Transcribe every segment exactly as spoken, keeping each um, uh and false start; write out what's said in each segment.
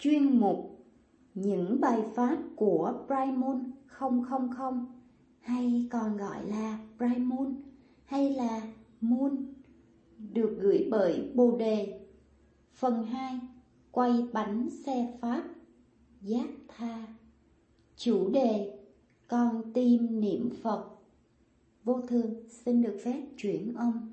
chuyên mục những bài phát của Bright Moon không không không, hay còn gọi là Bright Moon hay là Moon, được gửi bởi Bồ Đề. Phần hai, quay bánh xe Pháp, giác tha. Chủ đề, con tim niệm Phật. Vô Thường xin được phép chuyển âm.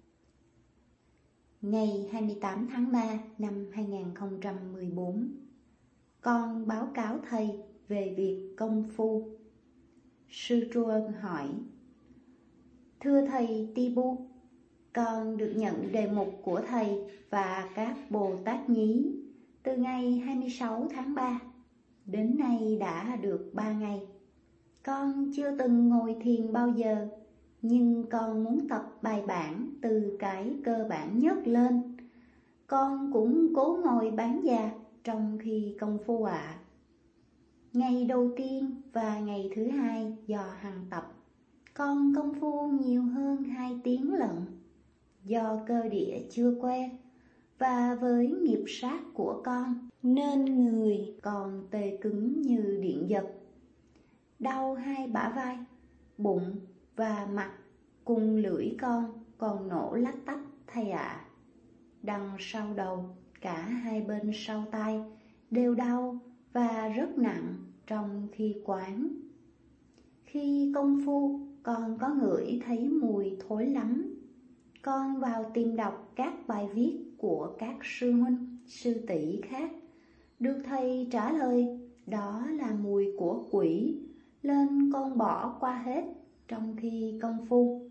Ngày hai mươi tám tháng ba năm hai nghìn không trăm mười bốn, con báo cáo thầy về việc công phu. Sư Truân hỏi: Thưa thầy Tibu, con được nhận đề mục của thầy và các Bồ Tát Nhí từ ngày hai mươi sáu tháng ba. Đến nay đã được ba ngày. Con chưa từng ngồi thiền bao giờ, nhưng con muốn tập bài bản từ cái cơ bản nhất lên. Con cũng cố ngồi bán già trong khi công phu ạ. À. Ngày đầu tiên và ngày thứ hai do hằng tập, con công phu nhiều hơn hai tiếng lận. Do cơ địa chưa quen và với nghiệp sát của con nên người còn tê cứng như điện giật. Đau hai bả vai, bụng và mặt cùng lưỡi con còn nổ lách tách thầy ạ. À. Đằng sau đầu, cả hai bên sau tai đều đau và rất nặng trong khi quán. Khi công phu, con có ngửi thấy mùi thối lắm. Con vào tìm đọc các bài viết của các sư huynh, sư tỷ khác. Được thầy trả lời đó là mùi của quỷ, nên con bỏ qua hết trong khi công phu.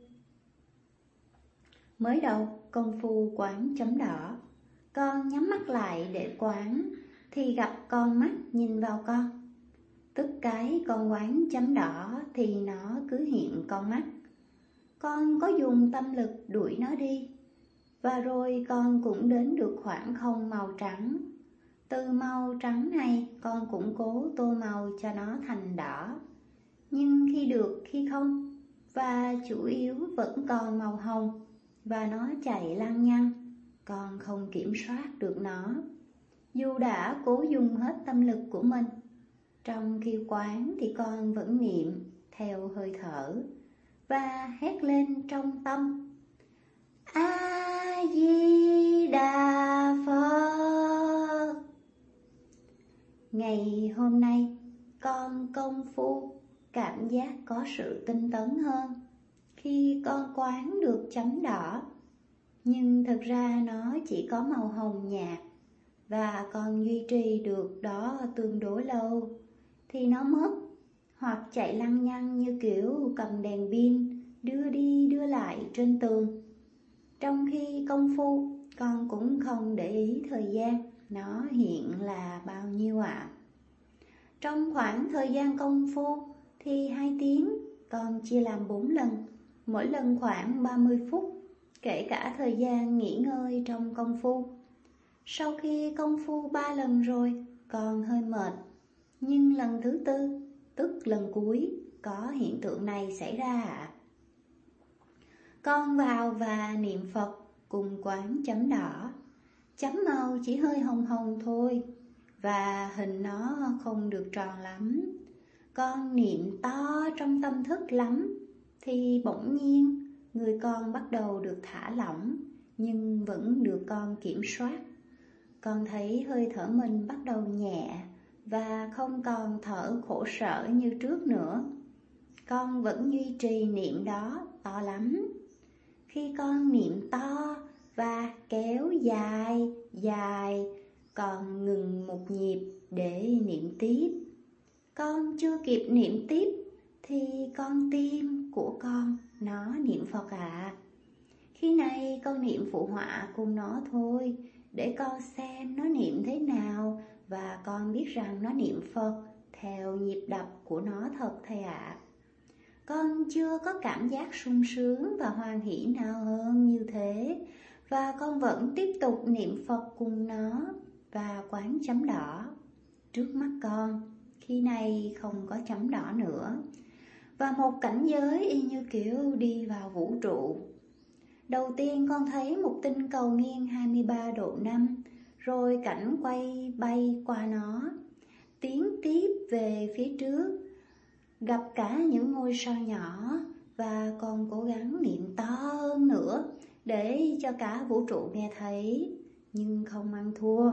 Mới đầu công phu quán chấm đỏ, con nhắm mắt lại để quán thì gặp con mắt nhìn vào con. Tức cái con quán chấm đỏ thì nó cứ hiện con mắt. Con có dùng tâm lực đuổi nó đi, và rồi con cũng đến được khoảng không màu trắng. Từ màu trắng này con cũng cố tô màu cho nó thành đỏ. Nhưng khi được khi không, và chủ yếu vẫn còn màu hồng, và nó chạy lăng nhăng, con không kiểm soát được nó. Dù đã cố dùng hết tâm lực của mình, trong khi quán thì con vẫn niệm theo hơi thở và hét lên trong tâm: A-di-đà Phật. Ngày hôm nay, con công phu cảm giác có sự tinh tấn hơn khi con quán được chấm đỏ. Nhưng thực ra nó chỉ có màu hồng nhạt, và con duy trì được đó tương đối lâu thì nó mất, hoặc chạy lăng nhăng như kiểu cầm đèn pin đưa đi đưa lại trên tường. Trong khi công phu, con cũng không để ý thời gian nó hiện là bao nhiêu ạ. À. Trong khoảng thời gian công phu thì hai tiếng con chia làm bốn lần, mỗi lần khoảng ba mươi phút, kể cả thời gian nghỉ ngơi trong công phu. Sau khi công phu ba lần rồi, con hơi mệt, nhưng lần thứ tư, tức lần cuối, có hiện tượng này xảy ra ạ. À. Con vào và niệm Phật cùng quán chấm đỏ. Chấm màu chỉ hơi hồng hồng thôi, và hình nó không được tròn lắm. Con niệm to trong tâm thức lắm, thì bỗng nhiên người con bắt đầu được thả lỏng, nhưng vẫn được con kiểm soát. Con thấy hơi thở mình bắt đầu nhẹ và không còn thở khổ sở như trước nữa. Con vẫn duy trì niệm đó to lắm. Khi con niệm to và kéo dài, dài, còn ngừng một nhịp để niệm tiếp. Con chưa kịp niệm tiếp thì con tim của con nó niệm Phật ạ. À. Khi này con niệm phụ họa cùng nó thôi, để con xem nó niệm thế nào, và con biết rằng nó niệm Phật theo nhịp đập của nó thật thầy ạ. À. Con chưa có cảm giác sung sướng và hoan hỷ nào hơn như thế, và con vẫn tiếp tục niệm Phật cùng nó và quán chấm đỏ. Trước mắt con, khi này không có chấm đỏ nữa, và một cảnh giới y như kiểu đi vào vũ trụ. Đầu tiên con thấy một tinh cầu nghiêng hai mươi ba độ năm, rồi cảnh quay bay qua nó, tiến tiếp về phía trước, gặp cả những ngôi sao nhỏ, và còn cố gắng niệm to hơn nữa để cho cả vũ trụ nghe thấy, nhưng không ăn thua.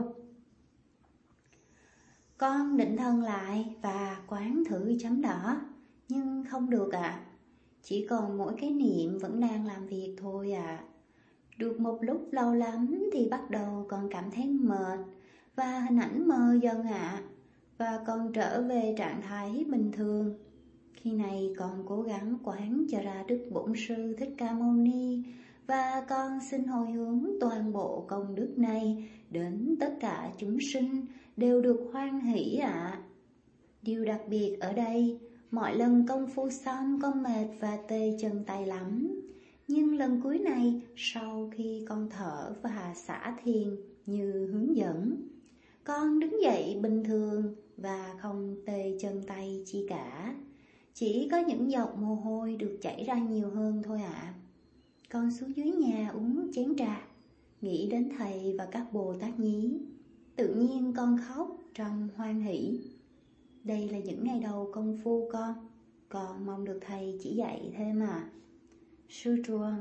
Con định thần lại và quán thử chấm đỏ, nhưng không được ạ. À. Chỉ còn mỗi cái niệm vẫn đang làm việc thôi ạ. À. Được một lúc lâu lắm thì bắt đầu con cảm thấy mệt và hình ảnh mờ dần ạ. À. Và con trở về trạng thái bình thường. Khi này con cố gắng quán cho ra Đức Bổn Sư Thích Ca Mâu Ni, và con xin hồi hướng toàn bộ công đức này đến tất cả chúng sinh đều được hoan hỷ ạ. À. Điều đặc biệt ở đây, mọi lần công phu xong con mệt và tê chân tay lắm. Nhưng lần cuối này, sau khi con thở và xả thiền như hướng dẫn, con đứng dậy bình thường và không tê chân tay chi cả. Chỉ có những giọt mồ hôi được chảy ra nhiều hơn thôi ạ. À. Con xuống dưới nhà uống chén trà, nghĩ đến thầy và các Bồ Tát Nhí. Tự nhiên con khóc trong hoan hỷ. Đây là những ngày đầu công phu con, con mong được thầy chỉ dạy thêm à. Sư Truong.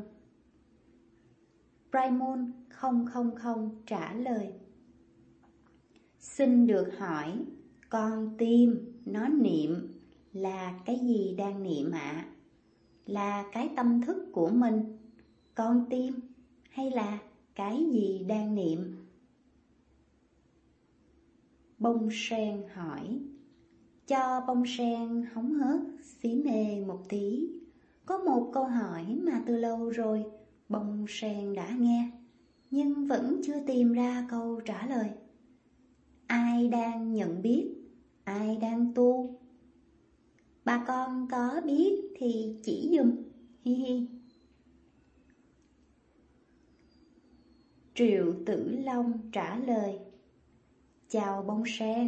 Brahmon không không không trả lời. Xin được hỏi, con tim nó niệm là cái gì đang niệm ạ? À? Là cái tâm thức của mình, con tim, hay là cái gì đang niệm? Bông sen hỏi. Cho bông sen hóng hớt, xí mê một tí. Có một câu hỏi mà từ lâu rồi bông sen đã nghe, nhưng vẫn chưa tìm ra câu trả lời. Ai đang nhận biết? Ai đang tu? Bà con có biết thì chỉ dùm, hi hi. Triệu Tử Long trả lời. Chào bông sen.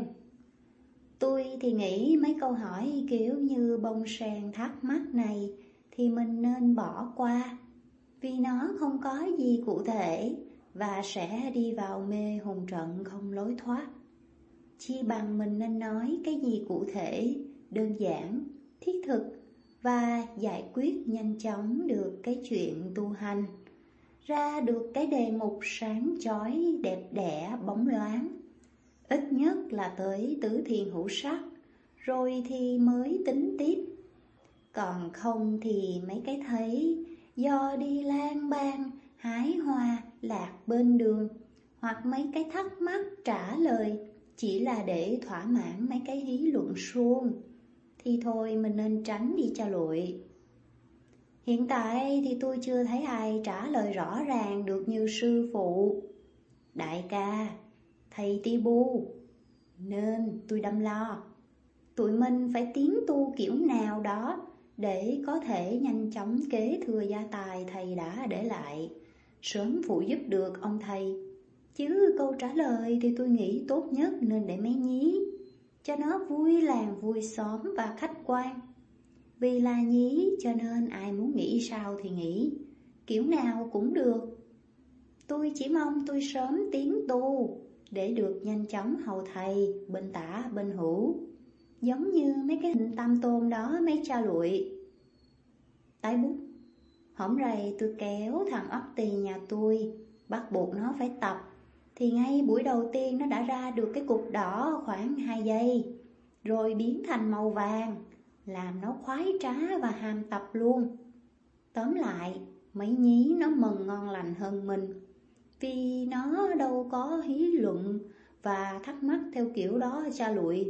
Tôi thì nghĩ mấy câu hỏi kiểu như bông sen thắc mắc này thì mình nên bỏ qua, vì nó không có gì cụ thể và sẽ đi vào mê hồn trận không lối thoát. Chi bằng mình nên nói cái gì cụ thể, đơn giản, thiết thực và giải quyết nhanh chóng được cái chuyện tu hành, ra được cái đề mục sáng chói đẹp đẽ bóng loáng, ít nhất là tới tứ thiền hữu sắc, rồi thì mới tính tiếp. Còn không thì mấy cái thấy do đi lang bang hái hoa lạc bên đường, hoặc mấy cái thắc mắc trả lời chỉ là để thỏa mãn mấy cái hí luận suông, thì thôi mình nên tránh đi cho lụi. Hiện tại thì tôi chưa thấy ai trả lời rõ ràng được như sư phụ, đại ca, thầy Ti Bu, nên tôi đâm lo. Tụi mình phải tiến tu kiểu nào đó để có thể nhanh chóng kế thừa gia tài thầy đã để lại, sớm phụ giúp được ông thầy. Chứ câu trả lời thì tôi nghĩ tốt nhất nên để mấy nhí, cho nó vui làng vui xóm và khách quan. Vì là nhí cho nên ai muốn nghĩ sao thì nghĩ, kiểu nào cũng được. Tôi chỉ mong tôi sớm tiến tu để được nhanh chóng hầu thầy bên tả bên hữu, giống như mấy cái hình tam tôn đó mấy cha lụi. Tái bút. Hổm rày tôi kéo thằng ốc tì nhà tôi, bắt buộc nó phải tập, thì ngay buổi đầu tiên nó đã ra được cái cục đỏ khoảng hai giây, rồi biến thành màu vàng, làm nó khoái trá và ham tập luôn. Tóm lại, mấy nhí nó mừng ngon lành hơn mình, vì nó đâu có hí luận và thắc mắc theo kiểu đó cha lụi.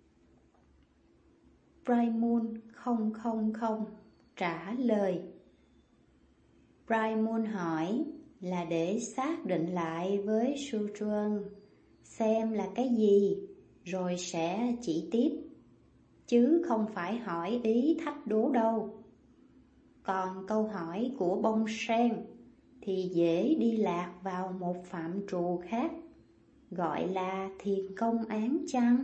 Brahmon không không không trả lời. Brahmon hỏi là để xác định lại với Sư Truong xem là cái gì, rồi sẽ chỉ tiếp, chứ không phải hỏi ý thách đố đâu. Còn câu hỏi của bông sen thì dễ đi lạc vào một phạm trù khác, gọi là thiền công án chăng?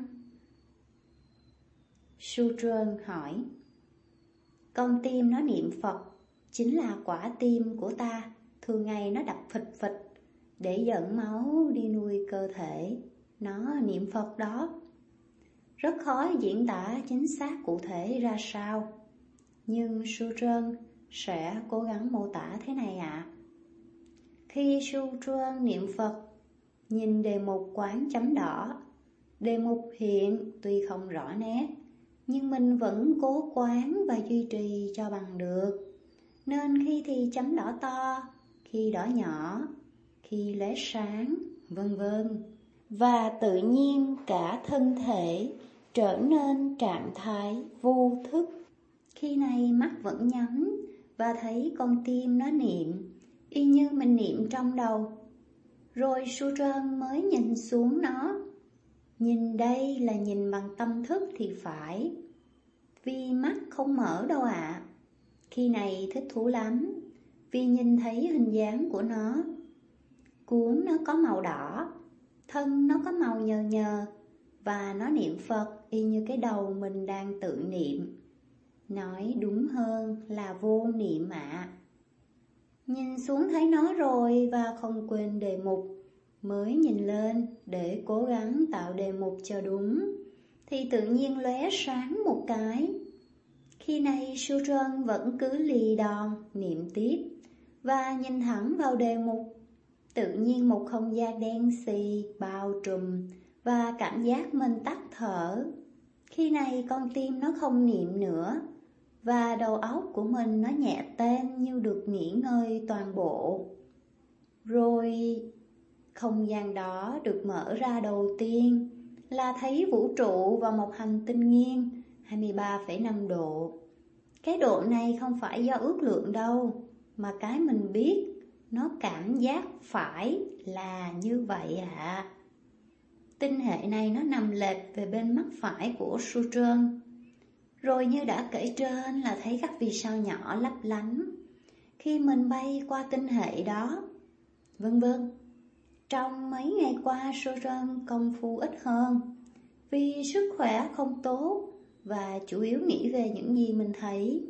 Sư Truong hỏi. Con tim nó niệm Phật chính là quả tim của ta, thường ngày nó đập phịch phịch, để dẫn máu đi nuôi cơ thể. Nó niệm Phật đó. Rất khó diễn tả chính xác cụ thể ra sao, nhưng Sutrân sẽ cố gắng mô tả thế này ạ. À. Khi Sutrân niệm Phật, nhìn đề mục quán chấm đỏ, đề mục hiện tuy không rõ nét, nhưng mình vẫn cố quán và duy trì cho bằng được. Nên khi thì chấm đỏ to, khi đỏ nhỏ, khi lóe sáng, vân vân. Và tự nhiên cả thân thể trở nên trạng thái vô thức. Khi này mắt vẫn nhắm và thấy con tim nó niệm, y như mình niệm trong đầu. Rồi Sutrân mới nhìn xuống nó. Nhìn đây là nhìn bằng tâm thức thì phải, vì mắt không mở đâu ạ. À. Khi này thích thú lắm, vì nhìn thấy hình dáng của nó. Cuốn nó có màu đỏ, thân nó có màu nhờ nhờ, và nó niệm Phật y như cái đầu mình đang tự niệm. Nói đúng hơn là vô niệm ạ. À. Nhìn xuống thấy nó rồi và không quên đề mục, mới nhìn lên để cố gắng tạo đề mục cho đúng, thì tự nhiên lóe sáng một cái. Khi này Sutrân vẫn cứ lì đòn niệm tiếp và nhìn thẳng vào đề mục. Tự nhiên một không gian đen xì bao trùm và cảm giác mình tắt thở. Khi này con tim nó không niệm nữa và đầu óc của mình nó nhẹ tênh như được nghỉ ngơi toàn bộ. Rồi không gian đó được mở ra đầu tiên là thấy vũ trụ và một hành tinh nghiêng hai mươi ba phẩy năm độ. Cái độ này không phải do ước lượng đâu, mà cái mình biết, nó cảm giác phải là như vậy ạ. À. Tinh hệ này nó nằm lệch về bên mắt phải của Sutrân. Rồi như đã kể trên là thấy các vì sao nhỏ lấp lánh khi mình bay qua tinh hệ đó, vân vân. Trong mấy ngày qua Sutrân công phu ít hơn, vì sức khỏe không tốt và chủ yếu nghĩ về những gì mình thấy.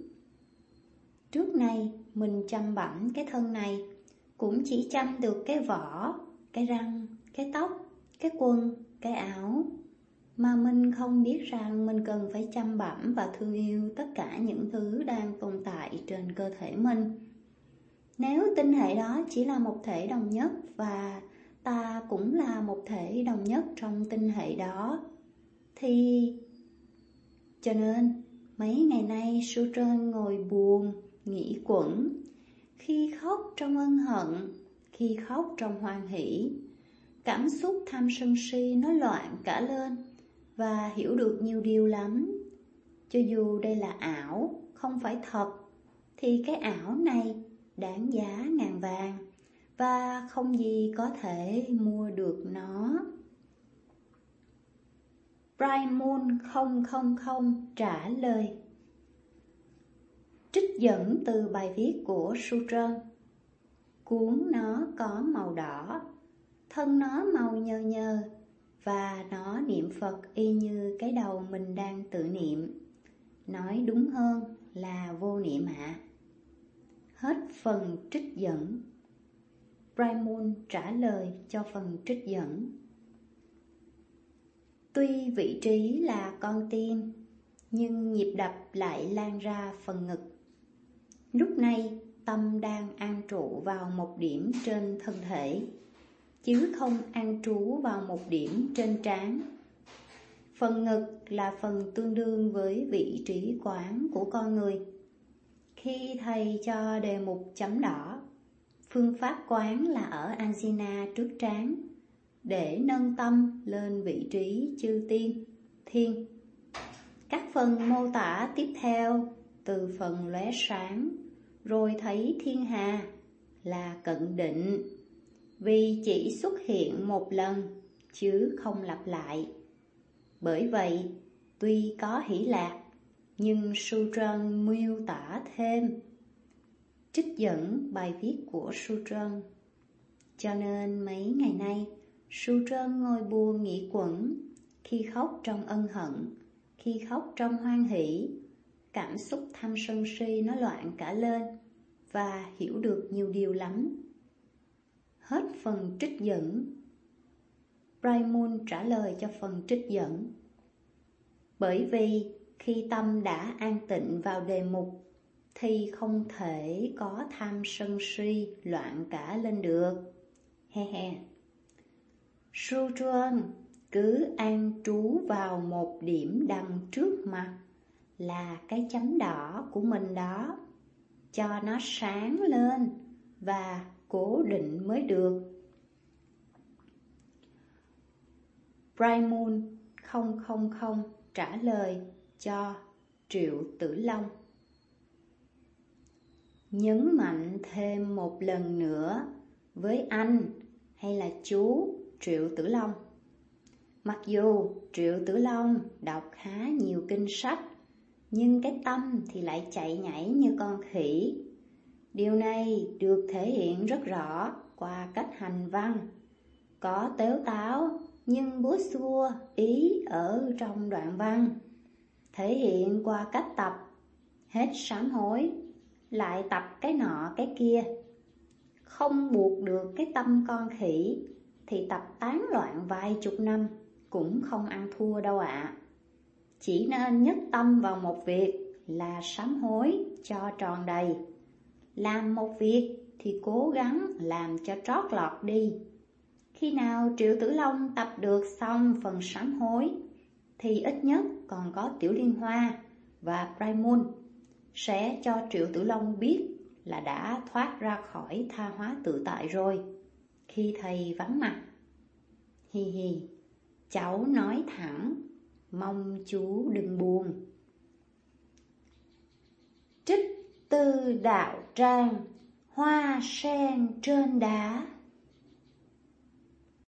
Trước này mình chăm bẵm cái thân này, cũng chỉ chăm được cái vỏ, cái răng, cái tóc, cái quần, cái áo, mà mình không biết rằng mình cần phải chăm bẵm và thương yêu tất cả những thứ đang tồn tại trên cơ thể mình. Nếu tinh hệ đó chỉ là một thể đồng nhất và ta cũng là một thể đồng nhất trong tinh hệ đó, thì... Cho nên, mấy ngày nay Sutrân ngồi buồn, nghĩ quẩn, khi khóc trong ân hận, khi khóc trong hoan hỷ. Cảm xúc tham sân si nó loạn cả lên và hiểu được nhiều điều lắm. Cho dù đây là ảo, không phải thật, thì cái ảo này đáng giá ngàn vàng và không gì có thể mua được nó. Bright Moon không không không trả lời. Trích dẫn từ bài viết của Sutrân. Cuốn nó có màu đỏ, thân nó màu nhờ nhờ, và nó niệm Phật y như cái đầu mình đang tự niệm. Nói đúng hơn là vô niệm ạ. À. Hết phần trích dẫn. Bright Moon trả lời cho phần trích dẫn. Tuy vị trí là con tim, nhưng nhịp đập lại lan ra phần ngực. Lúc này tâm đang an trụ vào một điểm trên thân thể, chứ không an trú vào một điểm trên trán. Phần ngực là phần tương đương với vị trí quán của con người. Khi thầy cho đề mục chấm đỏ, phương pháp quán là ở angina trước trán, để nâng tâm lên vị trí chư tiên, thiên. Các phần mô tả tiếp theo từ phần lóe sáng, rồi thấy thiên hà là cận định, vì chỉ xuất hiện một lần chứ không lặp lại. Bởi vậy, tuy có hỷ lạc, nhưng Sutrân miêu tả thêm. Trích dẫn bài viết của Sutrân. Cho nên mấy ngày nay, Sutrân ngồi buồn nghĩ quẩn, khi khóc trong ân hận, khi khóc trong hoan hỷ. Cảm xúc tham sân si nó loạn cả lên và hiểu được nhiều điều lắm. Hết phần trích dẫn. Brahmun trả lời cho phần trích dẫn. Bởi vì khi tâm đã an tịnh vào đề mục thì không thể có tham sân si loạn cả lên được. He he. Sujuan cứ an trú vào một điểm đằng trước mặt là cái chấm đỏ của mình đó, cho nó sáng lên và cố định mới được. Brahmun không không không trả lời cho Triệu Tử Long. Nhấn mạnh thêm một lần nữa với anh hay là chú Triệu Tử Long. Mặc dù Triệu Tử Long đọc khá nhiều kinh sách, nhưng cái tâm thì lại chạy nhảy như con khỉ. Điều này được thể hiện rất rõ qua cách hành văn. Có tếu táo nhưng búa xua ý ở trong đoạn văn. Thể hiện qua cách tập, hết sám hối, lại tập cái nọ cái kia. Không buộc được cái tâm con khỉ thì tập tán loạn vài chục năm cũng không ăn thua đâu ạ. À. Chỉ nên nhất tâm vào một việc là sám hối cho tròn đầy. Làm một việc thì cố gắng làm cho trót lọt đi. Khi nào Triệu Tử Long tập được xong phần sám hối thì ít nhất còn có Tiểu Liên Hoa và Brahmun sẽ cho Triệu Tử Long biết là đã thoát ra khỏi tha hóa tự tại rồi. Khi thầy vắng mặt, hi hi, cháu nói thẳng, mong chú đừng buồn. Trích từ đạo tràng, hoa sen trên đá.